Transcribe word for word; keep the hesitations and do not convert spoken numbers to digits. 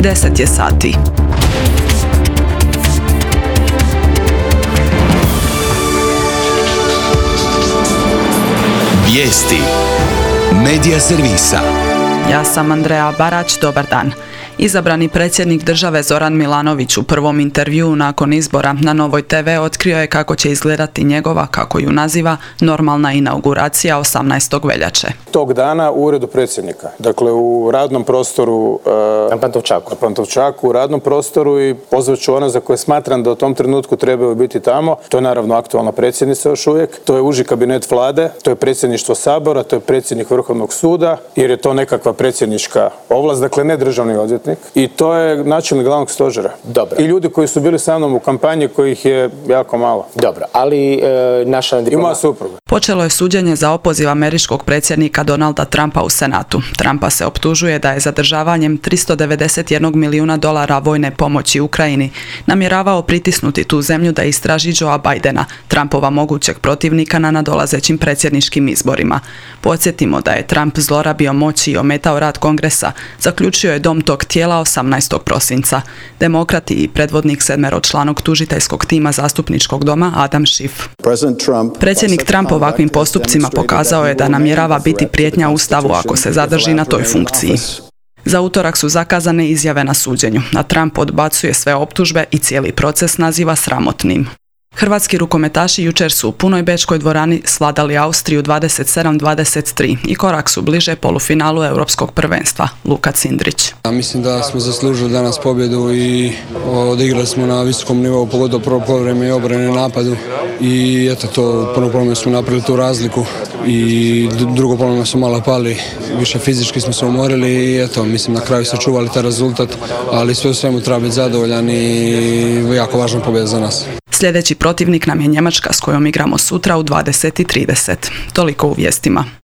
deset je sati. Vijesti Medija servisa. Ja sam Andreja Barać, dobar dan. Izabrani predsjednik države Zoran Milanović u prvom intervjuu nakon izbora na Novoj te ve otkrio je kako će izgledati njegova, kako ju naziva, normalna inauguracija osamnaestog veljače. Tog dana u uredu predsjednika, dakle u radnom prostoru na Pantovčaku. na Pantovčaku, u radnom prostoru i pozvat ću ona za koje smatram da u tom trenutku trebaju biti tamo. To je naravno aktualna predsjednica još uvijek, to je uži kabinet vlade, to je predsjedništvo Sabora, to je predsjednik Vrhovnog suda, jer je to nekakva predsjednička ovlast, dakle ne državni odvjetnik. I to je načelnik glavnog stožera. Dobro. I ljudi koji su bili sa mnom u kampanji, kojih je jako malo. Dobro, ali e, naša diploma... I moja supruga. Počelo je suđenje za opoziv američkog predsjednika Donalda Trumpa u Senatu. Trumpa se optužuje da je zadržavanjem tristo devedeset jedan milijuna dolara vojne pomoći Ukrajini namjeravao pritisnuti tu zemlju da istraži Joea Bidena, Trumpova mogućeg protivnika na nadolazećim predsjedničkim izborima. Podsjetimo da je Trump zlorabio moć i ometao rad Kongresa, zaključio je dom tog tijela osamnaestog prosinca. Demokrati i predvodnik sedmeročlanog tužiteljskog tima zastupničkog doma Adam Schiff. Predsjednik Trump ovakvim postupcima pokazao je da namjerava biti prijetnja Ustavu ako se zadrži na toj funkciji. Za utorak su zakazane izjave na suđenju, a Trump odbacuje sve optužbe i cijeli proces naziva sramotnim. Hrvatski rukometaši jučer su u punoj bečkoj dvorani svladali Austriju dvadeset sedam dvadeset tri i korak su bliže polufinalu europskog prvenstva. Luka Cindrić. Mislim da smo zaslužili danas pobjedu i odigrali smo na visokom nivou, pogotovo prvo poluvreme i obrane i napadu. I eto to, prvo poluvreme smo napravili tu razliku i drugo poluvreme smo malo pali, više fizički smo se umorili i eto, mislim na kraju se čuvali taj rezultat, ali sve u svemu treba biti zadovoljan i jako važna pobjeda za nas. Sljedeći protivnik nam je Njemačka s kojom igramo sutra u dvadeset i trideset. Toliko u vijestima.